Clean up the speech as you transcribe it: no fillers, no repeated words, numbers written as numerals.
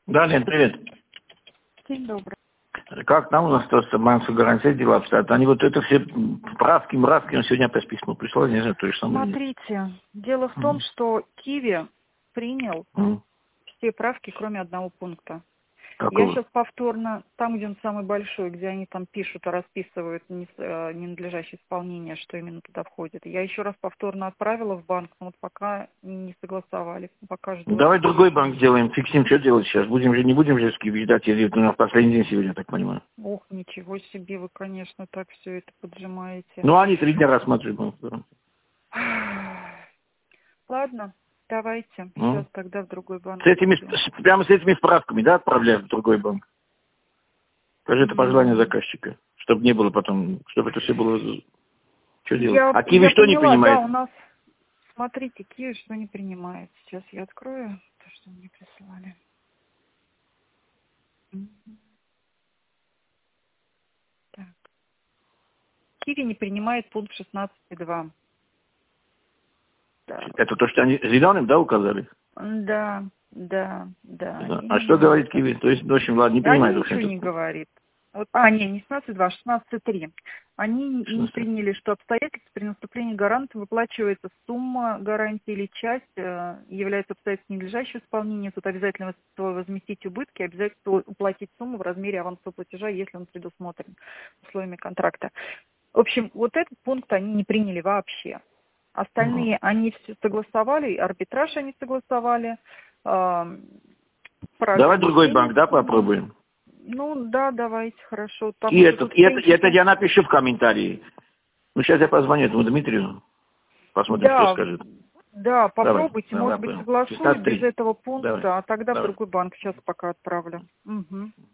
Да, Лен, привет. День добрый. Как там у нас просто банковская гарантия дела обстоят? Они вот это все правки, мравки, он сегодня опять письмо пришло, не знаю, то же самое. Смотрите, дело в том, что Киви принял все правки, кроме одного пункта. Я Какого? сейчас повторно, там, где он самый большой, где они там пишут, расписывают ненадлежащее исполнение, что именно туда входит. Я еще раз повторно отправила в банк, но вот пока не согласовали, пока жду. Давай другой банк сделаем, фиксим, что делать сейчас? Не будем же ждать, или это у нас последний день сегодня, я так понимаю. Ох, ничего себе, вы, конечно, так все это поджимаете. Ну, они 3 дня рассматривают. Ладно, давайте, сейчас тогда в другой банк. Прямо с этими справками, да, отправляем в другой банк? Скажи, это пожелание заказчика, чтобы не было потом, чтобы это все было... Что делать? А Киви что не принимает? Да, у нас, смотрите, Киви что не принимает. Сейчас я открою то, что мне присылали. Так. Киви не принимает пункт 16.2. Да. Это то, что они зеленым, да, указали? Да. А что говорит Киви? То есть, в общем, ладно, не принимает. Ничего не говорит. Вот, не 16.2, 16.3. Они не приняли, что обстоятельства при наступлении гаранта выплачивается сумма гарантии или часть, является обстоятельством ненадлежащего исполнения. Тут обязательно возместить убытки, обязательно уплатить сумму в размере авансового платежа, если он предусмотрен условиями контракта. В общем, вот этот пункт они не приняли вообще. Остальные они все согласовали, арбитраж они согласовали. Давай другой банк, да, попробуем? Ну, да, давайте, хорошо. Там и это я напишу в комментарии. Ну, сейчас я позвоню этому Дмитрию, посмотрим, что скажет. Да, попробуйте, может быть, согласуют без этого пункта, Давай. а тогда в другой банк сейчас пока отправлю. Угу.